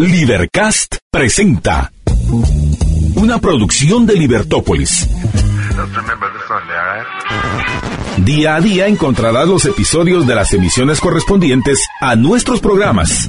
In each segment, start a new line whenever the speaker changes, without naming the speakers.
Libercast presenta una producción de Libertópolis. Día a día encontrarás los episodios de las emisiones correspondientes a nuestros programas.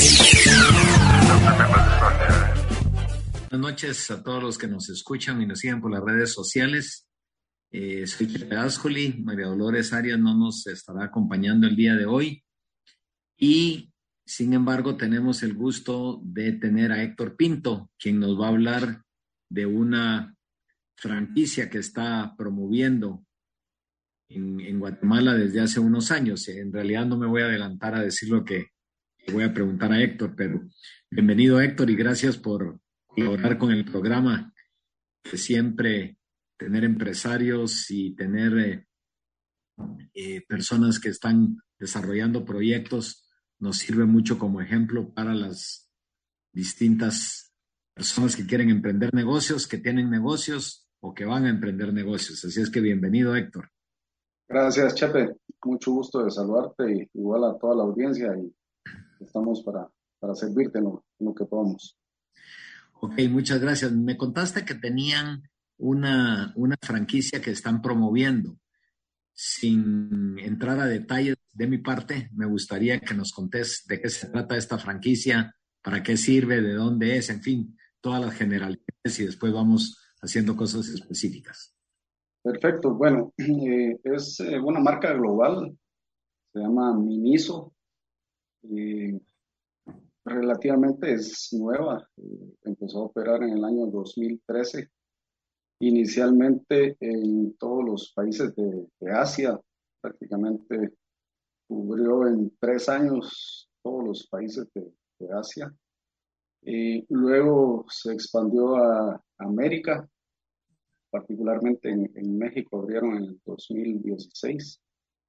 Buenas noches a todos los que nos escuchan y nos siguen por las redes sociales. Soy Pepe Ascoli. María Dolores Arias no nos estará acompañando el día de hoy. Y, sin embargo, tenemos el gusto de tener a Héctor Pinto, quien nos va a hablar de una franquicia que está promoviendo en Guatemala desde hace unos años. En realidad no me voy a adelantar a decir lo que voy a preguntar a Héctor, pero bienvenido, Héctor, y gracias por colaborar con el programa, que siempre tener empresarios y tener personas que están desarrollando proyectos nos sirve mucho como ejemplo para las distintas personas que quieren emprender negocios, que tienen negocios o que van a emprender negocios. Así es que bienvenido, Héctor.
Gracias, Chepe. Mucho gusto de saludarte, y igual a toda la audiencia, y estamos para servirte en lo que podamos.
Ok, muchas gracias. Me contaste que tenían una franquicia que están promoviendo. Sin entrar a detalles de mi parte, me gustaría que nos contés de qué se trata esta franquicia, para qué sirve, de dónde es, en fin, todas las generalidades, y después vamos haciendo cosas específicas.
Perfecto. Bueno, es una marca global, se llama Miniso. Relativamente es nueva, empezó a operar en el año 2013, inicialmente en todos los países de Asia. Prácticamente cubrió en 3 años todos los países de Asia. Luego se expandió a América, particularmente en México abrieron en el 2016,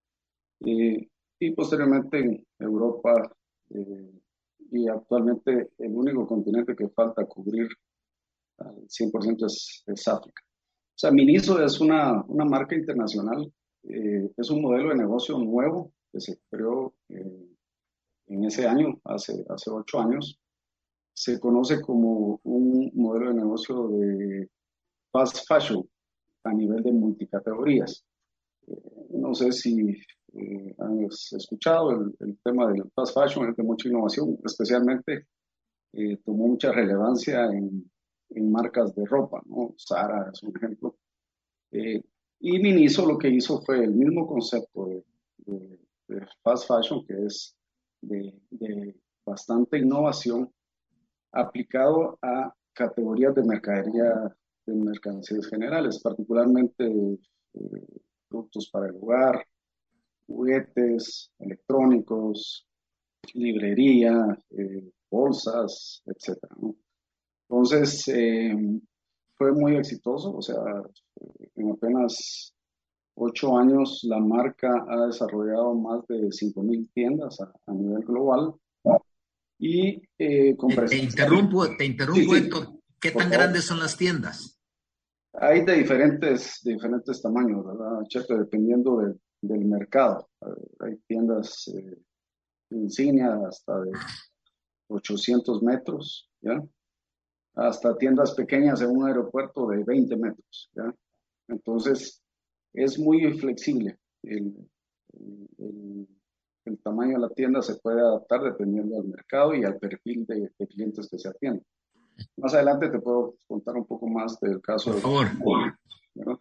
y posteriormente en Europa, y actualmente el único continente que falta cubrir al 100% es África. O sea, Miniso es una marca internacional, es un modelo de negocio nuevo que se creó en ese año, hace 8 años. Se conoce como un modelo de negocio de fast fashion a nivel de multicategorías. No sé si has escuchado el tema del fast fashion, es de mucha innovación, especialmente tomó mucha relevancia en marcas de ropa, ¿no? Zara es un ejemplo. Y Miniso lo que hizo fue el mismo concepto de fast fashion, que es de bastante innovación, aplicado a categorías de mercancías generales, particularmente productos para el hogar, juguetes, electrónicos, librería, bolsas, etcétera, ¿no? Entonces, fue muy exitoso. O sea, en apenas 8 años la marca ha desarrollado más de 5,000 tiendas a nivel global. Y
Te interrumpo,
sí,
Héctor. ¿Qué tan grandes son las tiendas?
Hay de diferentes tamaños, ¿verdad, Chepe? Dependiendo del mercado. Hay tiendas insignia hasta de 800 metros, ¿ya? Hasta tiendas pequeñas en un aeropuerto de 20 metros, ¿ya? Entonces, es muy flexible. El tamaño de la tienda se puede adaptar dependiendo del mercado y al perfil de clientes que se atienden. Más adelante te puedo contar un poco más del caso.
Por favor.
¿Verdad?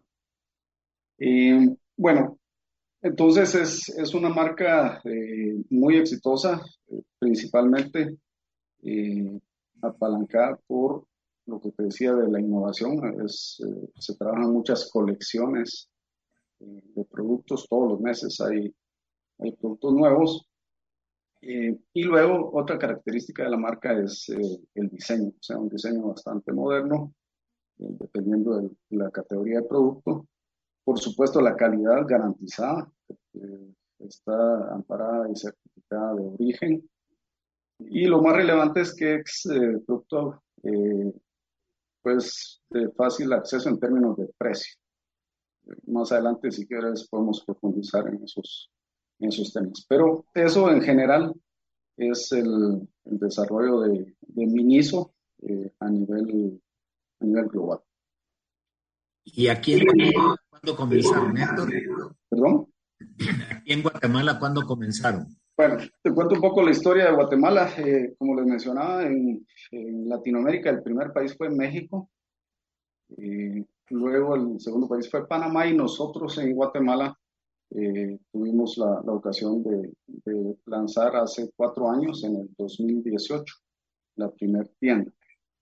Bueno, entonces es una marca muy exitosa, principalmente apalancada por lo que te decía de la innovación. Se trabajan muchas colecciones de productos, todos los meses hay productos nuevos. Y luego otra característica de la marca es el diseño, o sea, un diseño bastante moderno, dependiendo de la categoría de producto. Por supuesto, la calidad garantizada, está amparada y certificada de origen. Y lo más relevante es que es producto pues de fácil acceso en términos de precio. Más adelante, si quieres, podemos profundizar en esos temas. Pero eso en general es el desarrollo de Miniso a nivel global.
¿Y aquí en Guatemala cuándo comenzaron, Héctor?
¿Perdón?
Aquí en Guatemala, ¿cuándo comenzaron?
Bueno, te cuento un poco la historia de Guatemala. Como les mencionaba, en Latinoamérica el primer país fue México, luego el segundo país fue Panamá y nosotros en Guatemala tuvimos la ocasión de lanzar hace 4 años, en el 2018, la primer tienda.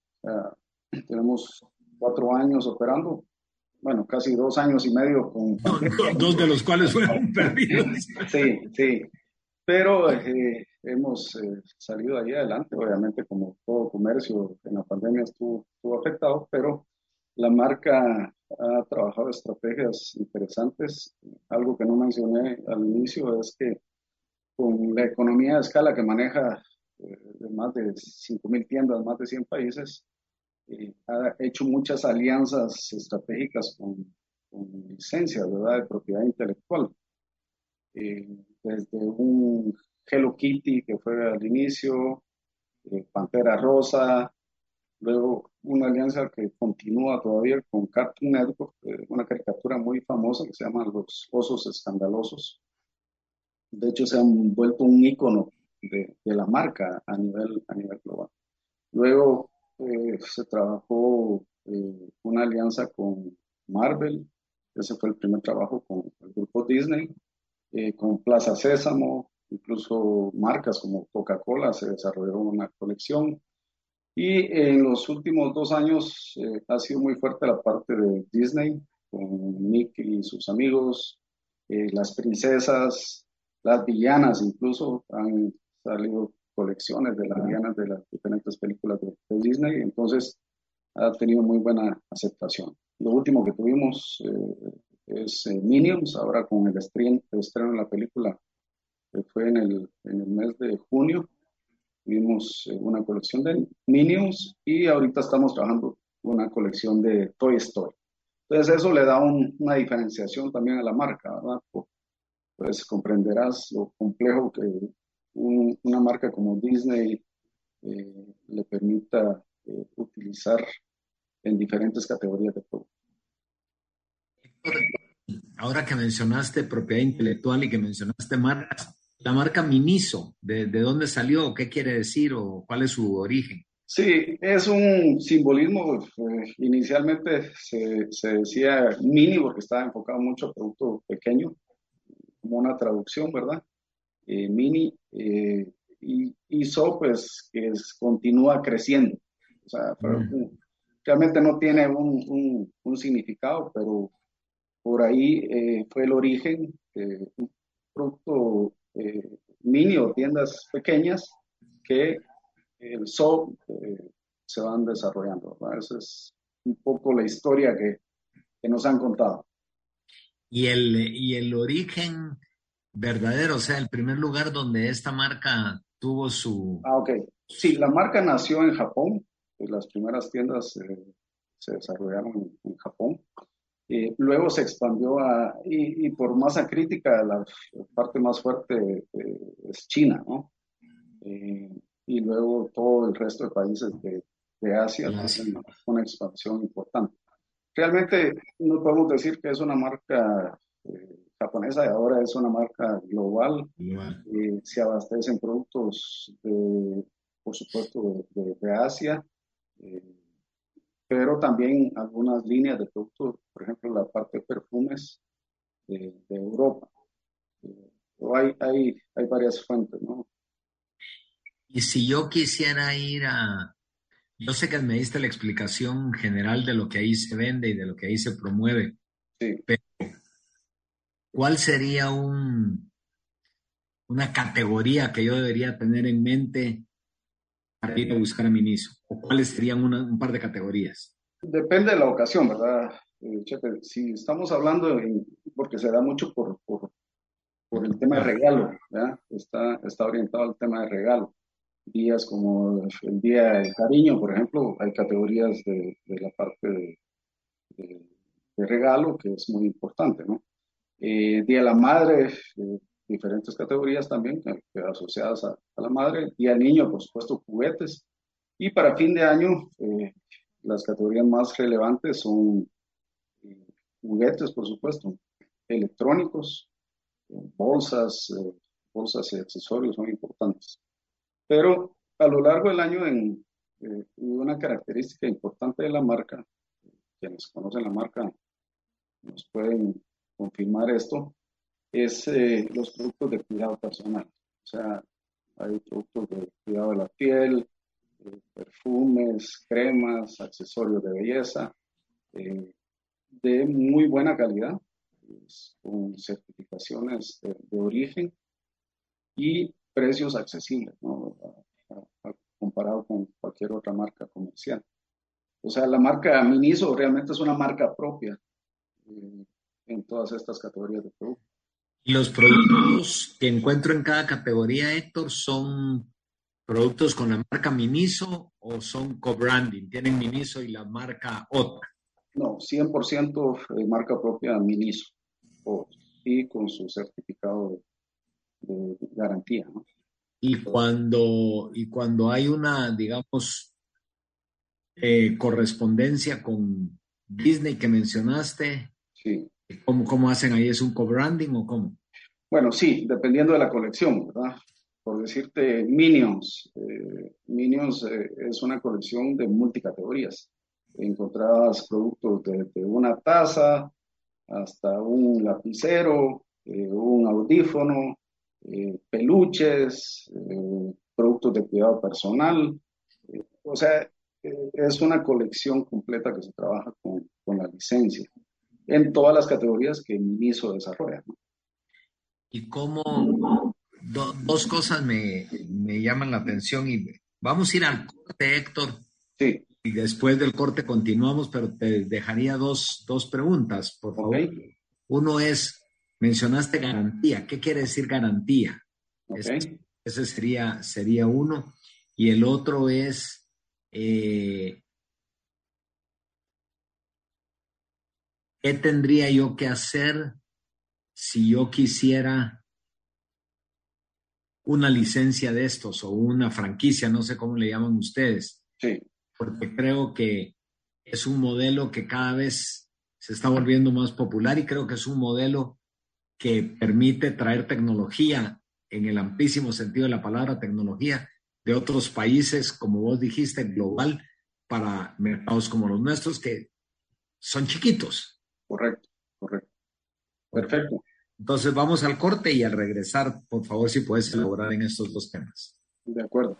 Tenemos 4 años operando, bueno, casi 2 años y medio con pandemia.
Dos de los cuales fueron perdidos.
Sí, sí, pero hemos salido ahí adelante. Obviamente, como todo comercio en la pandemia estuvo afectado, pero la marca ha trabajado estrategias interesantes. Algo que no mencioné al inicio es que con la economía de escala que maneja de más de 5.000 tiendas, más de 100 países, ha hecho muchas alianzas estratégicas con licencias, ¿verdad?, de propiedad intelectual. Desde un Hello Kitty que fue al inicio, Pantera Rosa, luego una alianza que continúa todavía con Cartoon Network, una caricatura muy famosa que se llama Los Osos Escandalosos. De hecho, se han vuelto un ícono de la marca a nivel global. Luego se trabajó una alianza con Marvel. Ese fue el primer trabajo con el grupo Disney, con Plaza Sésamo, incluso marcas como Coca-Cola se desarrolló una colección. Y en los últimos 2 años ha sido muy fuerte la parte de Disney, con Mickey y sus amigos, las princesas, las villanas, incluso han salido colecciones de las villanas de las diferentes películas de Disney. Entonces ha tenido muy buena aceptación. Lo último que tuvimos es Minions, ahora con el estreno de la película, que fue en el mes de junio. Tuvimos una colección de Minions y ahorita estamos trabajando una colección de Toy Story. Entonces eso le da una diferenciación también a la marca, ¿verdad? Pues comprenderás lo complejo que una marca como Disney le permita utilizar en diferentes categorías de productos.
Ahora que mencionaste propiedad intelectual y que mencionaste marcas, la marca Miniso, ¿de dónde salió? ¿Qué quiere decir o cuál es su origen?
Sí, es un simbolismo. Inicialmente se decía mini porque estaba enfocado mucho a producto pequeño, como una traducción, ¿verdad? Mini y so, pues, continúa creciendo. O sea, realmente no tiene un significado, pero por ahí fue el origen de un producto mini o tiendas pequeñas que el SOP se van desarrollando, ¿verdad? Esa es un poco la historia que nos han contado.
Y el origen verdadero, o sea, el primer lugar donde esta marca tuvo su...
Ok. Sí, la marca nació en Japón. Las primeras tiendas se desarrollaron en Japón. Luego se expandió y por masa crítica, la parte más fuerte es China, ¿no? Y luego todo el resto de países de Asia tienen una expansión importante. Realmente no podemos decir que es una marca japonesa, y ahora es una marca global. Se abastecen productos, por supuesto, de Asia, eh, pero también algunas líneas de productos, por ejemplo, la parte de perfumes de Europa. Pero hay varias fuentes, ¿no?
Y si yo quisiera ir a... Yo sé que me diste la explicación general de lo que ahí se vende y de lo que ahí se promueve,
Sí.
pero ¿cuál sería una categoría que yo debería tener en mente para ir a buscar a Miniso? ¿O cuáles serían un par de categorías?
Depende de la ocasión, ¿verdad? Chepe? Si estamos hablando, porque se da mucho por el tema de regalo, ¿verdad? Está orientado al tema de regalo. Días como el Día del Cariño, por ejemplo, hay categorías de la parte de regalo que es muy importante, ¿no? Día de la Madre, diferentes categorías también asociadas a la madre y al niño, por supuesto, juguetes. Y para fin de año, las categorías más relevantes son juguetes, por supuesto, electrónicos, bolsas, bolsas y accesorios son importantes. Pero a lo largo del año, una característica importante de la marca, quienes conocen la marca nos pueden confirmar esto, es los productos de cuidado personal. O sea, hay productos de cuidado de la piel, perfumes, cremas, accesorios de belleza, de muy buena calidad, con certificaciones de origen y precios accesibles, ¿no? Comparado con cualquier otra marca comercial. O sea, la marca Miniso realmente es una marca propia en todas estas categorías de productos.
¿Y los productos que encuentro en cada categoría, Héctor, son productos con la marca Miniso o son co-branding? ¿Tienen Miniso y la marca otra?
No, 100% marca propia Miniso y con su certificado de garantía, ¿no?
Y cuando hay una, digamos, correspondencia con Disney que mencionaste,
Sí.
¿cómo hacen ahí? ¿Es un co-branding o cómo?
Bueno, sí, dependiendo de la colección, ¿verdad? Por decirte, Minions. Minions es una colección de multicategorías. Encontrabas productos desde una taza hasta un lapicero, un audífono, peluches, productos de cuidado personal. O sea, es una colección completa que se trabaja con la licencia en todas las categorías que Miniso desarrolla, ¿no?
Y cómo dos cosas me llaman la atención y vamos a ir al corte, Héctor,
Sí,
y después del corte continuamos, pero te dejaría dos preguntas, por favor.
ok,
Uno es, mencionaste garantía. ¿Qué quiere decir garantía?
ok.
Ese sería uno. Y el otro es, ¿qué tendría yo que hacer si yo quisiera una licencia de estos o una franquicia? No sé cómo le llaman ustedes,
Sí,
porque creo que es un modelo que cada vez se está volviendo más popular y creo que es un modelo que permite traer tecnología en el amplísimo sentido de la palabra tecnología de otros países, como vos dijiste, global, para mercados como los nuestros, que son chiquitos.
correcto, correcto. Perfecto.
Entonces vamos al corte y al regresar, por favor, si puedes elaborar en estos dos temas.
De acuerdo.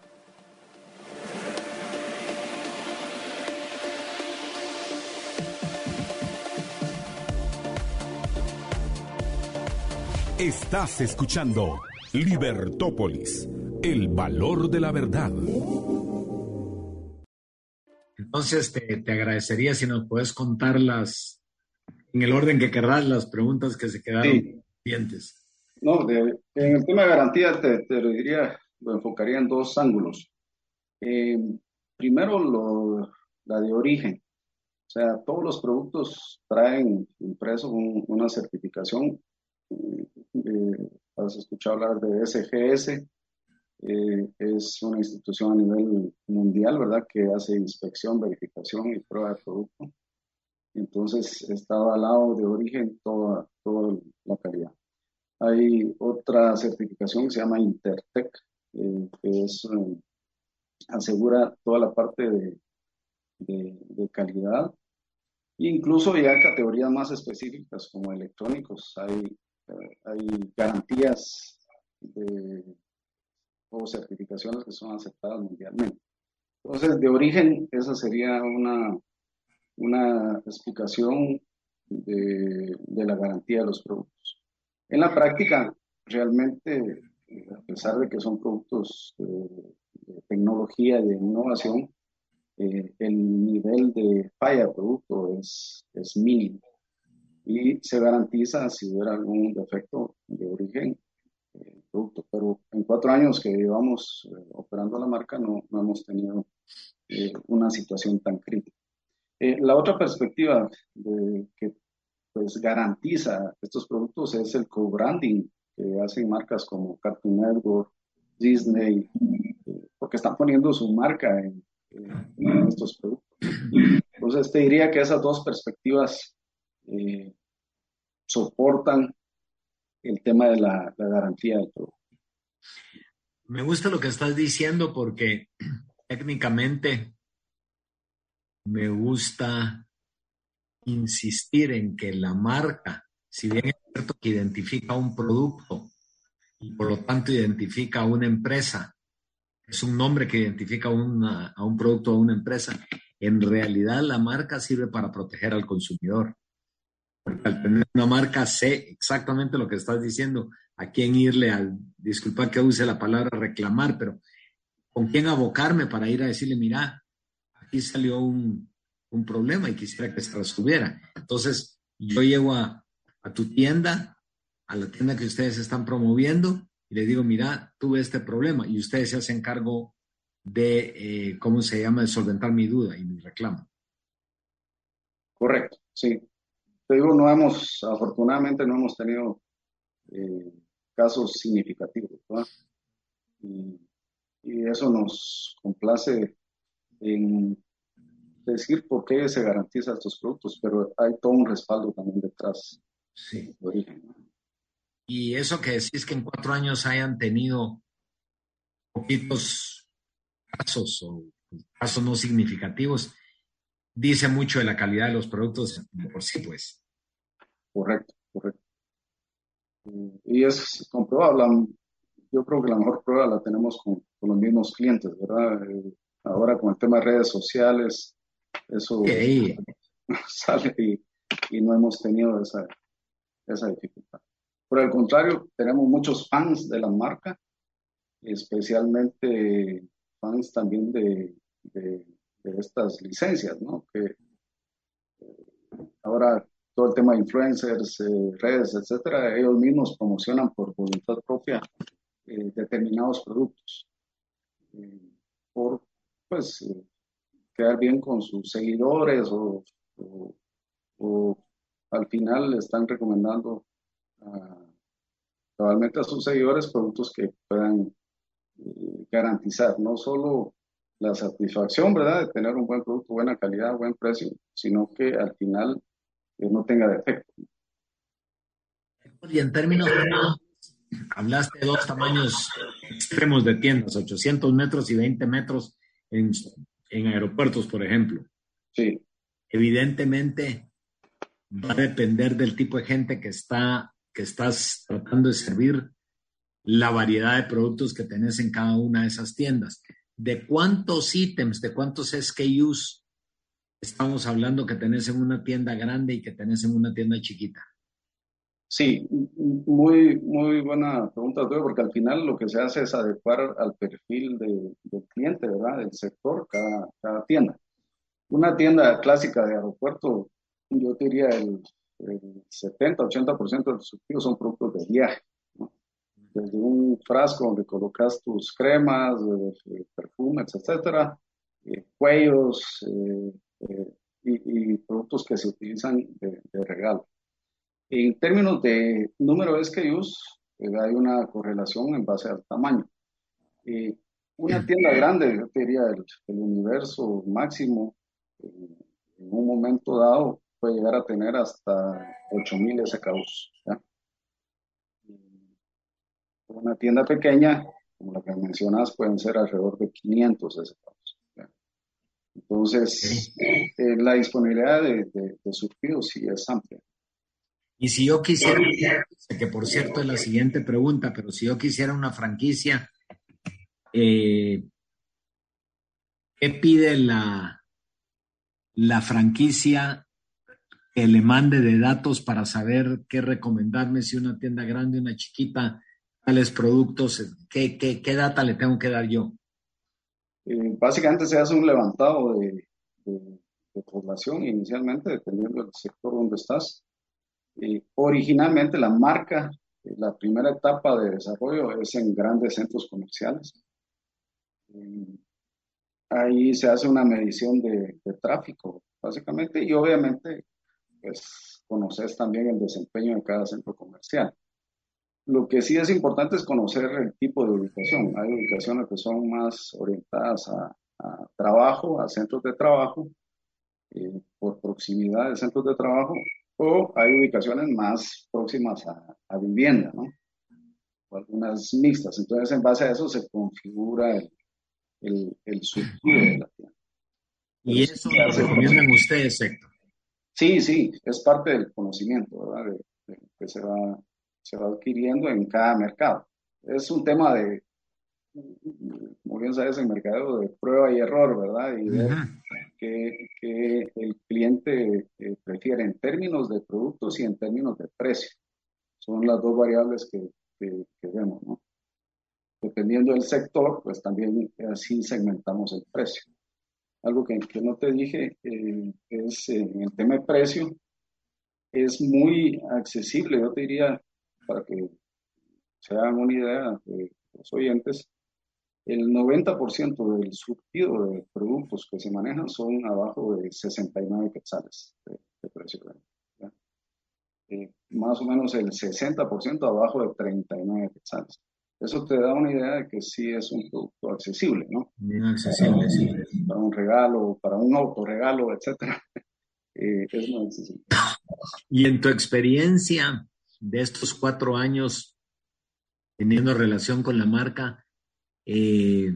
Estás escuchando Libertópolis, el valor de la verdad.
Entonces te agradecería si nos puedes contar en el orden que querrás, las preguntas que se quedaron pendientes.
No, en el tema de garantía te lo diría, lo enfocaría en dos ángulos. Primero, la de origen. O sea, todos los productos traen impreso una certificación. Has escuchado hablar de SGS. Es una institución a nivel mundial, ¿verdad?, que hace inspección, verificación y prueba de producto. Entonces, está avalado de origen toda la calidad. Hay otra certificación que se llama Intertech, que asegura toda la parte de calidad. Incluso ya categorías más específicas como electrónicos, hay garantías o certificaciones que son aceptadas mundialmente. Entonces, de origen, esa sería una explicación de la garantía de los productos. En la práctica, realmente, a pesar de que son productos de tecnología y de innovación, el nivel de falla de producto es mínimo y se garantiza si hubiera algún defecto de origen producto. Pero en 4 años que llevamos operando la marca no hemos tenido una situación tan crítica. La otra perspectiva que pues garantiza estos productos es el co-branding que hacen marcas como Cartoon Network, Disney, porque están poniendo su marca en estos productos. Entonces te diría que esas dos perspectivas soportan el tema de la garantía del producto.
Me gusta lo que estás diciendo porque técnicamente me gusta insistir en que la marca, si bien es cierto que identifica un producto y por lo tanto identifica a una empresa, es un nombre que identifica a un producto o a una empresa, en realidad la marca sirve para proteger al consumidor. Porque al tener una marca sé exactamente lo que estás diciendo, a quién irle disculpa que use la palabra reclamar, pero con quién abocarme para ir a decirle, mira, aquí salió un problema y quisiera que se resolviera. Entonces, yo llego a tu tienda, a la tienda que ustedes están promoviendo, y le digo, mira, tuve este problema, y ustedes se hacen cargo de, ¿cómo se llama?, de solventar mi duda y mi reclamo.
Correcto, sí. Te digo, afortunadamente no hemos tenido casos significativos, ¿verdad? Y eso nos complace en decir por qué se garantiza estos productos, pero hay todo un respaldo también detrás
Sí.
de origen, ¿no?
Y eso que decís que en 4 años hayan tenido poquitos casos o casos no significativos, dice mucho de la calidad de los productos de por sí, pues.
Correcto, correcto. Y es comprobable. Yo creo que la mejor prueba la tenemos con los mismos clientes, ¿verdad? Ahora con el tema de redes sociales, eso
Sí.
sale y no hemos tenido esa dificultad. Por el contrario, tenemos muchos fans de la marca, especialmente fans también de estas licencias, ¿no? Que ahora todo el tema de influencers, redes, etcétera, ellos mismos promocionan por voluntad propia determinados productos por pues quedar bien con sus seguidores o al final le están recomendando probablemente a sus seguidores productos que puedan garantizar no solo la satisfacción, ¿verdad?, de tener un buen producto, buena calidad, buen precio, sino que al final no tenga defecto.
Y en términos, hablaste de dos tamaños extremos de tiendas, 800 metros y 20 metros en aeropuertos, por ejemplo.
Sí,
Evidentemente, va a depender del tipo de gente que estás tratando de servir, la variedad de productos que tenés en cada una de esas tiendas. ¿De cuántos ítems, de cuántos SKUs estamos hablando que tenés en una tienda grande y que tenés en una tienda chiquita?
sí, muy, muy buena pregunta, Arturo, porque al final lo que se hace es adecuar al perfil del cliente, ¿verdad?, del sector, cada tienda. Una tienda clásica de aeropuerto, yo diría el 70-80% de los surtidos son productos de viaje, ¿no? Desde un frasco donde colocas tus cremas, perfumes, etcétera, cuellos y productos que se utilizan de regalo. En términos de número de SKUs, hay una correlación en base al tamaño. Eh, una tienda grande, yo te diría el universo máximo, en un momento dado puede llegar a tener hasta 8,000 SKUs, ¿ya? Una tienda pequeña, como la que mencionas, pueden ser alrededor de 500 SKUs, ¿ya? Entonces, la disponibilidad de surtidos sí es amplia.
Y si yo quisiera, que por cierto es la siguiente pregunta, pero si yo quisiera una franquicia, ¿qué pide la franquicia que le mande de datos para saber qué recomendarme, si una tienda grande, una chiquita, tales productos, qué data le tengo que dar yo?
Básicamente se hace un levantado de población inicialmente, dependiendo del sector donde estás. Originalmente la marca, la primera etapa de desarrollo es en grandes centros comerciales. Ahí se hace una medición de tráfico, básicamente, y obviamente, pues, conoces también el desempeño de cada centro comercial. Lo que sí es importante es conocer el tipo de ubicación. Hay ubicaciones que son más orientadas a trabajo, a centros de trabajo, por proximidad de centros de trabajo, o hay ubicaciones más próximas a vivienda, ¿no? O algunas mixtas. Entonces, en base a eso se configura el surtido de la tienda. Pero
Y
sí,
eso lo recomiendan ustedes, Héctor.
sí, sí, es parte del conocimiento, ¿verdad? Que se va adquiriendo en cada mercado. Es un tema de, como bien sabes, el mercado de prueba y error, ¿verdad? Y ver
Ujú.
que el cliente prefiere en términos de productos y en términos de precio. Son las dos variables que vemos, ¿no? Dependiendo del sector, pues también así segmentamos el precio. Algo que no te dije es en el tema de precio, es muy accesible, yo te diría, para que se hagan una idea de los oyentes, el 90% del surtido de productos que se manejan son abajo de 69 quetzales de precio. ¿Ya? Más o menos el 60% abajo de 39 quetzales. Eso te da una idea de que sí es un producto accesible, ¿no?
Bien accesible, sí.
Para un regalo, para un autorregalo, etcétera, es muy accesible.
Y en tu experiencia de estos 4 años teniendo relación con la marca, eh,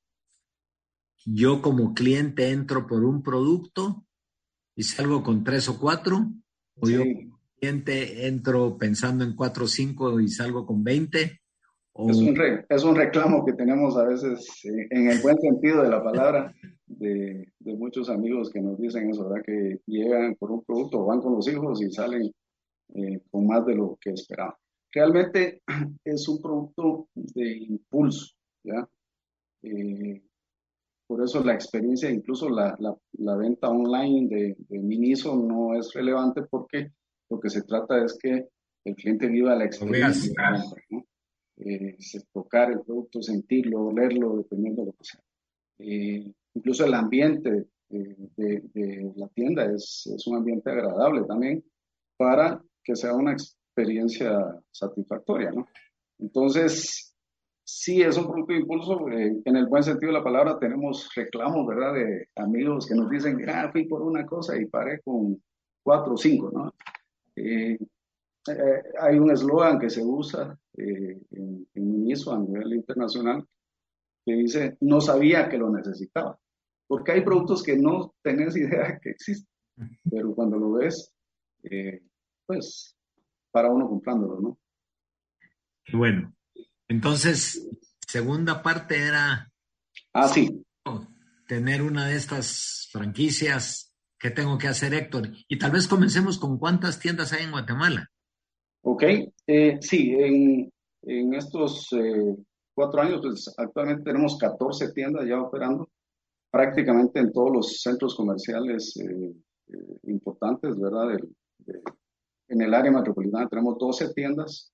yo como cliente entro por un producto y salgo con tres o cuatro, o yo
Sí,
como cliente entro pensando en cuatro o cinco y salgo con 20, o
es un reclamo que tenemos a veces, en el buen sentido de la palabra, de muchos amigos que nos dicen eso, ¿verdad? Que llegan por un producto, van con los hijos y salen con más de lo que esperaban. Realmente es un producto de impulso, ¿ya? Eh, por eso la experiencia, incluso la venta online de Miniso no es relevante porque lo que se trata es que el cliente viva la
lo veas.
experiencia de compra, ¿no? Tocar el producto, sentirlo, olerlo, dependiendo de lo que sea. Incluso el ambiente de la tienda es un ambiente agradable también para que sea una experiencia satisfactoria, ¿no? Entonces, sí, es un producto de impulso, en el buen sentido de la palabra. Tenemos reclamos, ¿verdad? De amigos que nos dicen, ah, fui por una cosa y paré con cuatro o cinco, ¿no? Eh, Hay un eslogan que se usa en ISO a nivel internacional que dice, no sabía que lo necesitaba, porque hay productos que no tenés idea que existen, pero cuando lo ves, eh, pues para uno comprándolo, ¿no?
Bueno, entonces, segunda parte era
Ah, sí,
tener una de estas franquicias. ¿Qué tengo que hacer, Héctor? Y tal vez comencemos con cuántas tiendas hay en Guatemala.
ok. Sí, en estos 4 años, pues actualmente tenemos 14 tiendas ya operando, prácticamente en todos los centros comerciales importantes, ¿verdad? En el área metropolitana tenemos 12 tiendas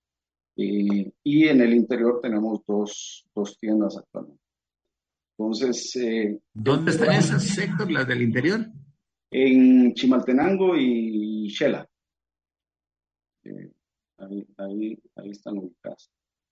y en el interior tenemos dos tiendas actualmente. Entonces,
¿Dónde están esas, Héctor, las del interior?
en Chimaltenango y Shela, eh, ahí están ubicadas.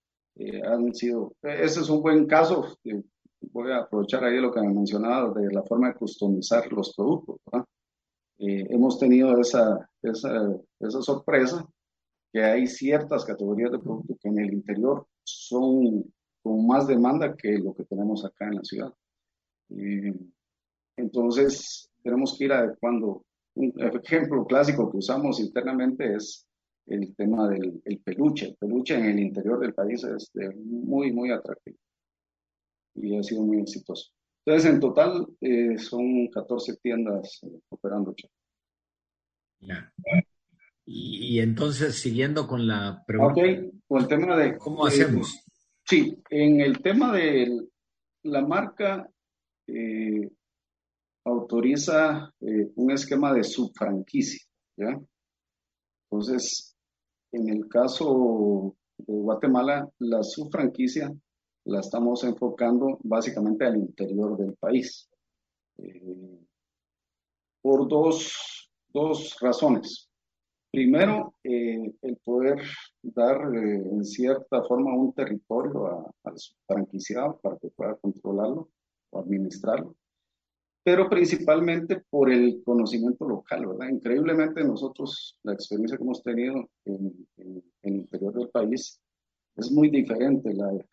Ese es un buen caso. Voy a aprovechar ahí lo que me mencionaba de la forma de customizar los productos, ¿verdad? Hemos tenido esa sorpresa que hay ciertas categorías de productos que en el interior son con más demanda que lo que tenemos acá en la ciudad. Eh, entonces, tenemos que ir adecuando. Un ejemplo clásico que usamos internamente es el tema del el peluche. El peluche en el interior del país es muy, muy atractivo y ha sido muy exitoso. Entonces, en total son 14 tiendas operando.
Ya. Y entonces, siguiendo con la
Ok,
pregunta,
con el tema
¿cómo hacemos?
sí, en el tema de la marca eh, autoriza un esquema de subfranquicia, ¿ya? Entonces, en el caso de Guatemala, la subfranquicia la estamos enfocando básicamente al interior del país, eh, por dos razones. Primero, el poder dar en cierta forma un territorio al franquiciado para que pueda controlarlo o administrarlo, pero principalmente por el conocimiento local, ¿verdad? Increíblemente nosotros, la experiencia que hemos tenido en el interior del país es muy diferente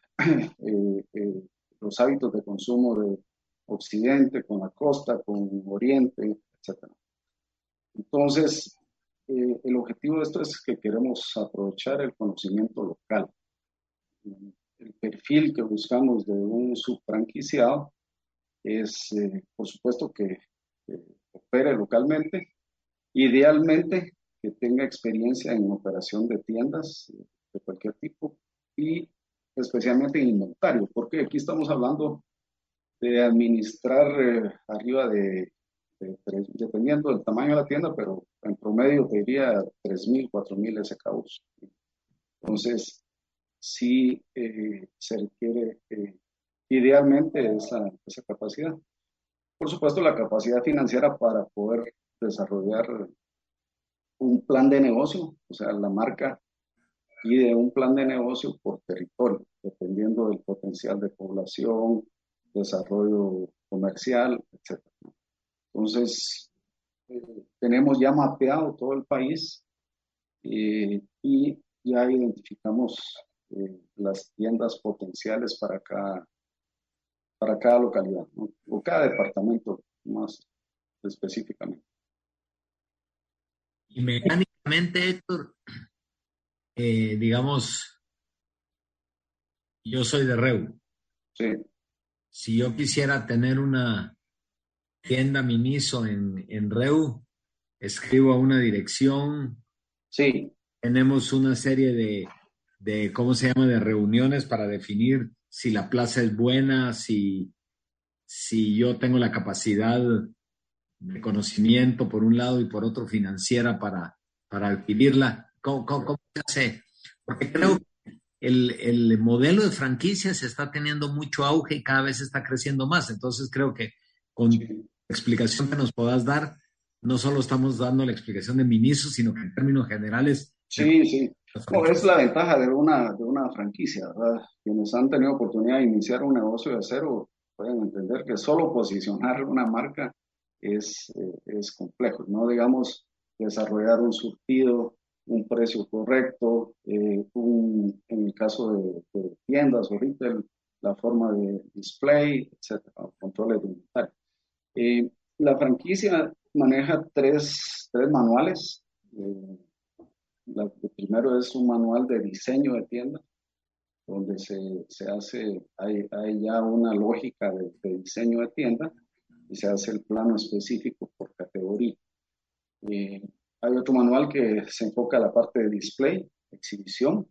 los hábitos de consumo de Occidente con la costa, con Oriente, etcétera. Entonces, el objetivo de esto es que queremos aprovechar el conocimiento local. El perfil que buscamos de un subfranquiciado es, por supuesto, que opere localmente, idealmente que tenga experiencia en operación de tiendas de cualquier tipo y especialmente en inventario, porque aquí estamos hablando de administrar arriba dependiendo del tamaño de la tienda, pero en promedio te diría 3.000, 4.000 SKUs. Entonces, sí se requiere idealmente esa capacidad. Por supuesto, la capacidad financiera para poder desarrollar un plan de negocio, o sea, la marca pide un plan de negocio por territorio, dependiendo del potencial de población, desarrollo comercial, etc. Entonces, tenemos ya mapeado todo el país y ya identificamos las tiendas potenciales para cada localidad, ¿no? O cada departamento más específicamente.
Y mecánicamente, Héctor, digamos, yo soy de Reu.
Sí,
Si yo quisiera tener una tienda Miniso en Reu, escribo a una dirección,
sí,
tenemos una serie ¿cómo se llama?, de reuniones para definir si la plaza es buena, si yo tengo la capacidad de conocimiento por un lado y por otro financiera para adquirirla. ¿Cómo se hace? Porque creo que el modelo de franquicia se está teniendo mucho auge y cada vez está creciendo más. Entonces creo que con la
sí.
explicación que nos puedas dar, no solo estamos dando la explicación de Miniso, sino que en términos generales de
Sí, sí.
las
No, es
franquicias.
la ventaja de una franquicia, ¿verdad? Quienes han tenido oportunidad de iniciar un negocio de cero pueden entender que solo posicionar una marca es complejo. No digamos desarrollar un surtido, un precio correcto, en el caso de tiendas o retail, la forma de display, etcétera, controles de inventario. La franquicia maneja tres manuales. El primero es un manual de diseño de tienda, donde se hace, hay ya una lógica de diseño de tienda y se hace el plano específico por categoría. Eh, Hay otro manual que se enfoca a la parte de display, exhibición,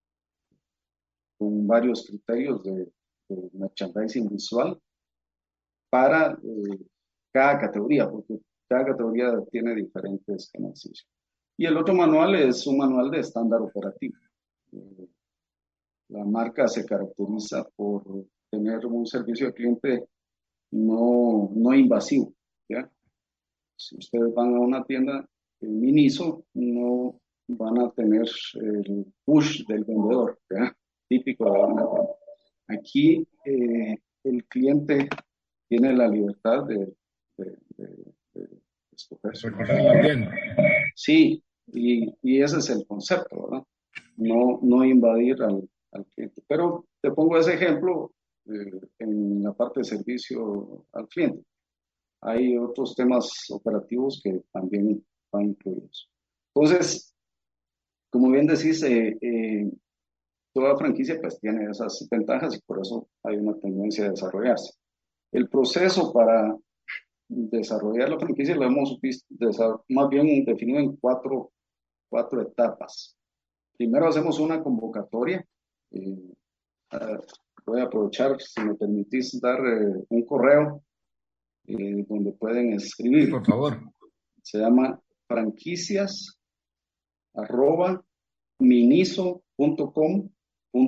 con varios criterios de merchandising visual para cada categoría, porque cada categoría tiene diferentes beneficios. Y el otro manual es un manual de estándar operativo. Eh, La marca se caracteriza por tener un servicio al cliente no invasivo, ¿ya? Si ustedes van a una tienda Miniso, no van a tener el push del vendedor, ¿ya? Típico de una tienda. Aquí el cliente tiene la libertad de escoger su
Recorrer la tienda.
Sí, y ese es el concepto, ¿verdad? No invadir al cliente. Pero te pongo ese ejemplo en la parte de servicio al cliente. Hay otros temas operativos que también van incluidos. Entonces, como bien decís, toda franquicia pues tiene esas ventajas y por eso hay una tendencia a desarrollarse. El proceso para desarrollar la franquicia lo hemos más bien definido en cuatro etapas. Primero hacemos una convocatoria. eh, ah, Voy a aprovechar, si me permitís, dar un correo donde pueden
Sí,
escribir.
por favor.
Se llama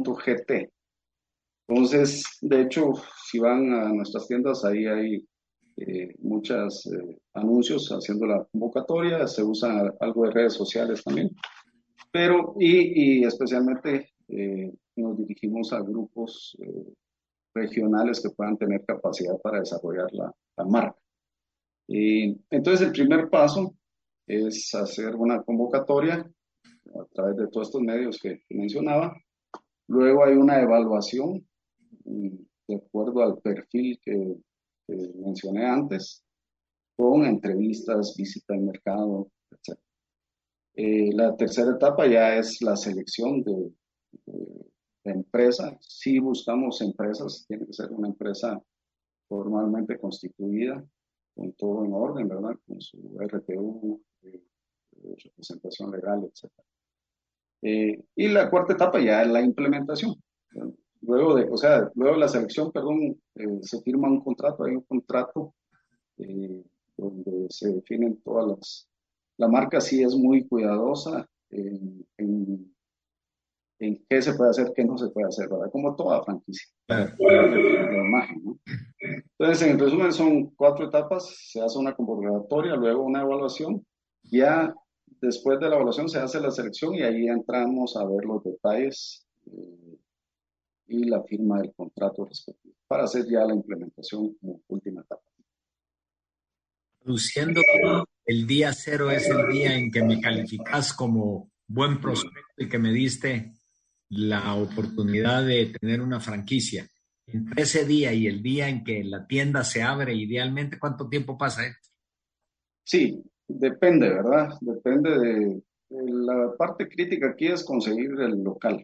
franquicias@miniso.com.gt. Entonces, de hecho, si van a nuestras tiendas, ahí hay muchos anuncios haciendo la convocatoria, se usa algo de redes sociales también, pero y especialmente nos dirigimos a grupos regionales que puedan tener capacidad para desarrollar la marca. Entonces el primer paso es hacer una convocatoria a través de todos estos medios que mencionaba. Luego hay una evaluación de acuerdo al perfil que mencioné antes, con entrevistas, visita al mercado, etc. La tercera etapa ya es la selección de empresa. Si buscamos empresas, tiene que ser una empresa formalmente constituida, con todo en orden, ¿verdad? Con su RTU, representación legal, etc. Y la cuarta etapa ya es la implementación. Luego de la selección, perdón, se firma un contrato, hay un contrato donde se definen todas la marca sí es muy cuidadosa en qué se puede hacer, qué no se puede hacer, ¿verdad? Como toda franquicia, para la imagen, ¿no? Entonces, en resumen, son 4 etapas, se hace una convocatoria, luego una evaluación, ya después de la evaluación se hace la selección y ahí entramos a ver los detalles y la firma del contrato respectivo, para hacer ya la implementación como última etapa.
Luciendo, el día 0 es el día en que me calificas como buen prospecto y que me diste la oportunidad de tener una franquicia. Entre ese día y el día en que la tienda se abre, idealmente, ¿cuánto tiempo pasa?
Sí, depende, ¿verdad? Depende de la parte crítica aquí es conseguir el local.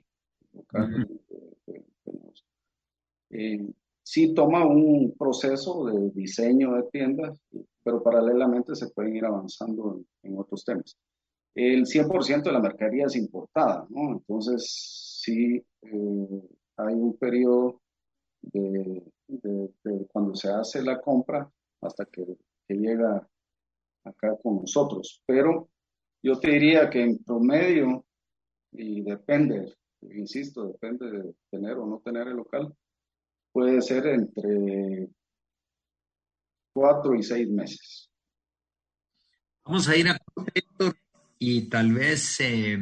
Sí toma un proceso de diseño de tiendas, pero paralelamente se pueden ir avanzando en otros temas. El 100% de la mercadería es importada, ¿no? Entonces, sí hay un periodo de cuando se hace la compra hasta que llega acá con nosotros. Pero yo te diría que en promedio, y depende, insisto, depende de tener o no tener el local, puede ser entre 4 y 6 meses.
Vamos a ir a corte, Héctor, y tal vez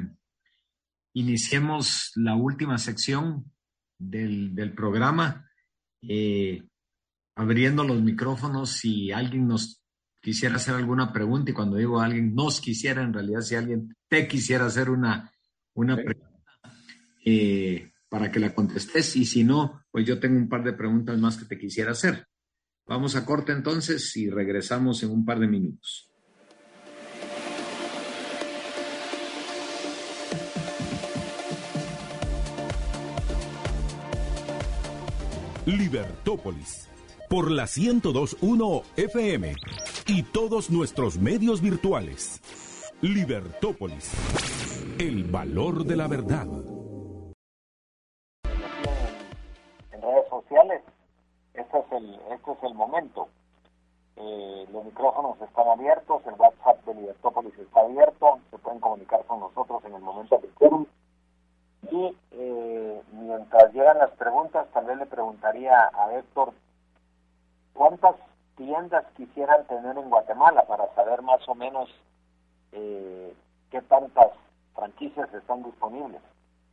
iniciemos la última sección del programa, abriendo los micrófonos si alguien nos quisiera hacer alguna pregunta, y cuando digo alguien nos quisiera, en realidad si alguien te quisiera hacer una pregunta para que la contestes, y si no, pues yo tengo un par de preguntas más que te quisiera hacer. Vamos a corte entonces y regresamos en un par de minutos.
Libertópolis, por la 102.1 FM y todos nuestros medios virtuales. Libertópolis, el valor de la verdad.
En redes sociales, este es el momento. Los micrófonos están abiertos, el WhatsApp de Libertópolis está abierto, se pueden comunicar con nosotros en el momento que quieran. Y mientras llegan las preguntas, tal vez le preguntaría a Héctor, ¿cuántas tiendas quisieran tener en Guatemala para saber más o menos qué tantas franquicias están disponibles?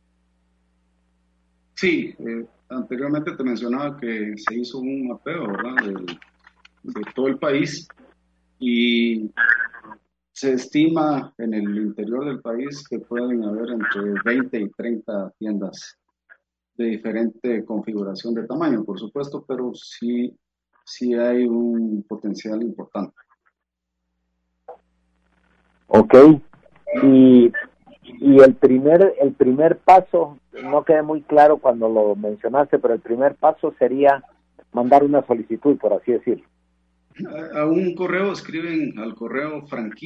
Sí, anteriormente te mencionaba que se hizo un mapeo, ¿verdad?, de todo el país, y se estima en el interior del país que pueden haber entre 20 y 30 tiendas de diferente configuración de tamaño, por supuesto, pero sí hay un potencial importante.
Ok, y el primer paso, no quedé muy claro cuando lo mencionaste, pero el primer paso sería mandar una solicitud, por así decirlo.
A un correo, escriben al correo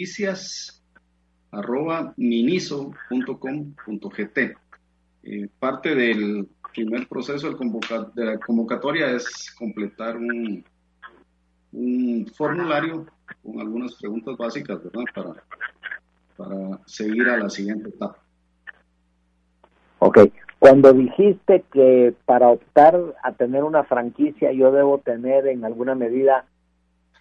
franquicias@miniso.com.gt. Parte del primer proceso de la convocatoria es completar un formulario con algunas preguntas básicas, ¿verdad?, para seguir a la siguiente etapa.
Ok, cuando dijiste que para optar a tener una franquicia yo debo tener en alguna medida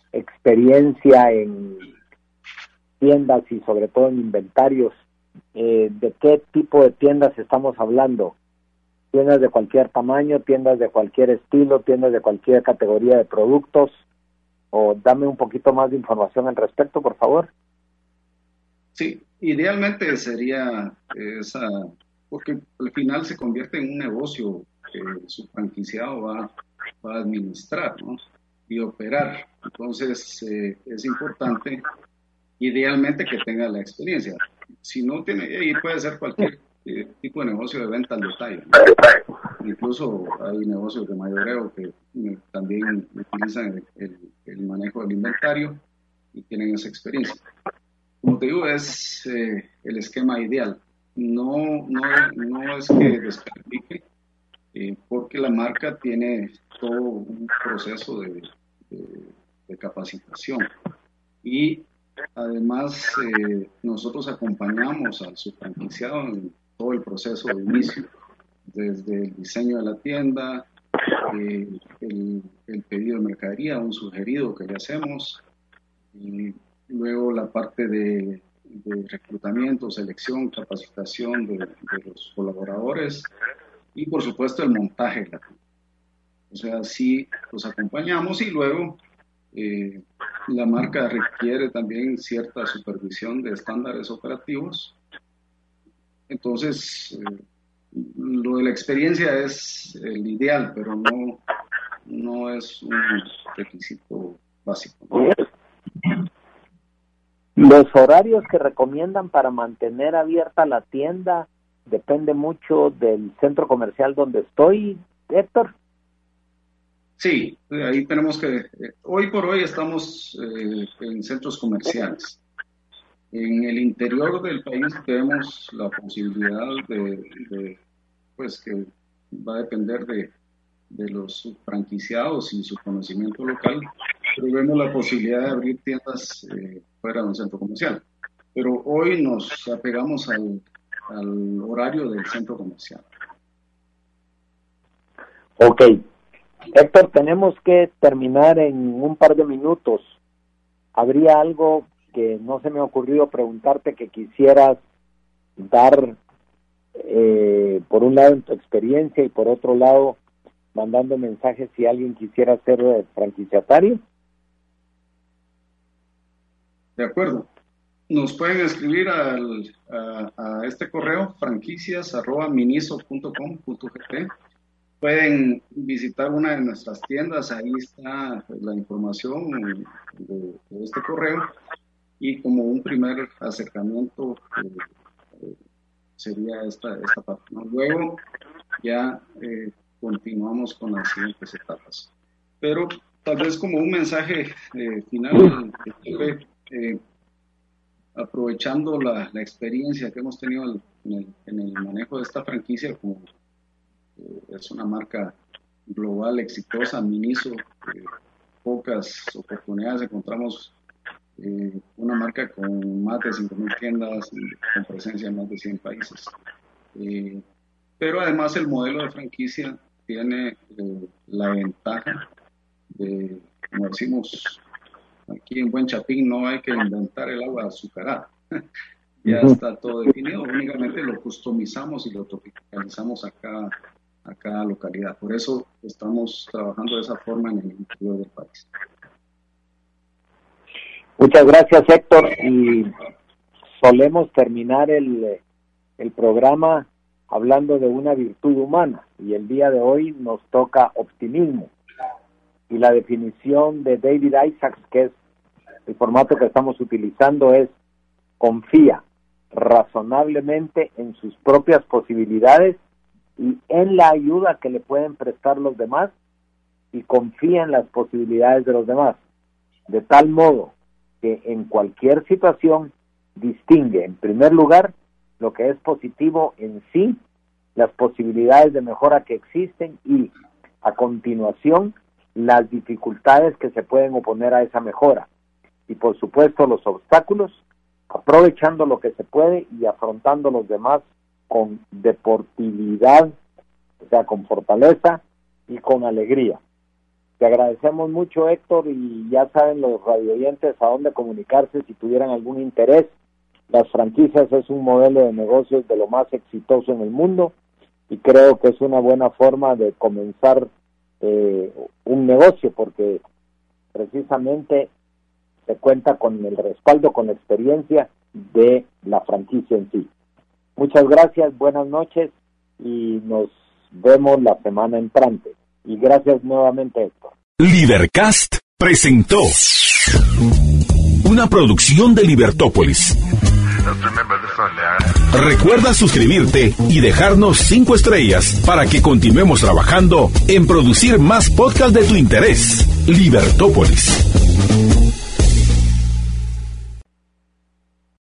experiencia en tiendas y sobre todo en inventarios, ¿de qué tipo de tiendas estamos hablando? ¿Tiendas de cualquier tamaño, tiendas de cualquier estilo, tiendas de cualquier categoría de productos? O dame un poquito más de información al respecto, por favor.
Sí, idealmente sería esa, porque al final se convierte en un negocio que su franquiciado va a administrar, ¿no? Y operar. Entonces, es importante, idealmente, que tenga la experiencia. Si no tiene, y puede ser cualquier tipo de negocio de venta al detalle, ¿no? Incluso hay negocios de mayoreo que también utilizan el manejo del inventario y tienen esa experiencia. Como te digo, es el esquema ideal. No es que descalifique, porque la marca tiene todo un proceso de capacitación. Y además, nosotros acompañamos al subfranquiciado en todo el proceso de inicio, desde el diseño de la tienda, el pedido de mercadería, un sugerido que le hacemos, y luego la parte de reclutamiento, selección, capacitación de los colaboradores y por supuesto el montaje de la tienda. O sea, sí los acompañamos y luego la marca requiere también cierta supervisión de estándares operativos. Entonces, lo de la experiencia es el ideal, pero no es un requisito básico, ¿no?
Los horarios que recomiendan para mantener abierta la tienda depende mucho del centro comercial donde estoy, Héctor.
Sí, ahí tenemos que, hoy por hoy estamos en centros comerciales. En el interior del país tenemos la posibilidad pues que va a depender de los franquiciados y su conocimiento local, pero vemos la posibilidad de abrir tiendas fuera de un centro comercial. Pero hoy nos apegamos al horario del centro comercial.
Ok. Héctor, tenemos que terminar en un par de minutos. ¿Habría algo que no se me ha ocurrido preguntarte que quisieras dar, por un lado en tu experiencia y por otro lado mandando mensajes si alguien quisiera ser franquiciatario?
De acuerdo. Nos pueden escribir a este correo, franquicias@miniso.com.gt. Pueden visitar una de nuestras tiendas, ahí está la información de este correo, y como un primer acercamiento sería esta parte, ¿no? Luego ya continuamos con las siguientes etapas. Pero tal vez como un mensaje final, aprovechando la experiencia que hemos tenido en el manejo de esta franquicia, como es una marca global exitosa, Miniso, pocas oportunidades encontramos una marca con más de 5,000 tiendas y con presencia en más de 100 países. Pero además el modelo de franquicia tiene la ventaja de, como decimos aquí en Buen Chapín, no hay que inventar el agua azucarada. Ya está todo definido, únicamente lo customizamos y lo tropicalizamos a cada localidad. Por eso estamos trabajando de esa forma en el interior del país.
Muchas gracias, Héctor. Y solemos terminar el programa hablando de una virtud humana, y el día de hoy nos toca optimismo. Y la definición de David Isaacs, que es el formato que estamos utilizando, es: confía razonablemente en sus propias posibilidades y en la ayuda que le pueden prestar los demás, y confía en las posibilidades de los demás, de tal modo que en cualquier situación distingue, en primer lugar, lo que es positivo en sí, las posibilidades de mejora que existen, y a continuación las dificultades que se pueden oponer a esa mejora, y por supuesto los obstáculos, aprovechando lo que se puede y afrontando los demás con deportividad, o sea, con fortaleza y con alegría. Te agradecemos mucho, Héctor, y ya saben los radioyentes a dónde comunicarse si tuvieran algún interés. Las franquicias es un modelo de negocios de lo más exitoso en el mundo y creo que es una buena forma de comenzar un negocio, porque precisamente se cuenta con el respaldo, con la experiencia de la franquicia en sí. Muchas gracias, buenas noches y nos vemos la semana entrante. Y gracias nuevamente, Héctor.
Libercast presentó una producción de Libertópolis. Recuerda suscribirte y dejarnos 5 estrellas para que continuemos trabajando en producir más podcasts de tu interés. Libertópolis.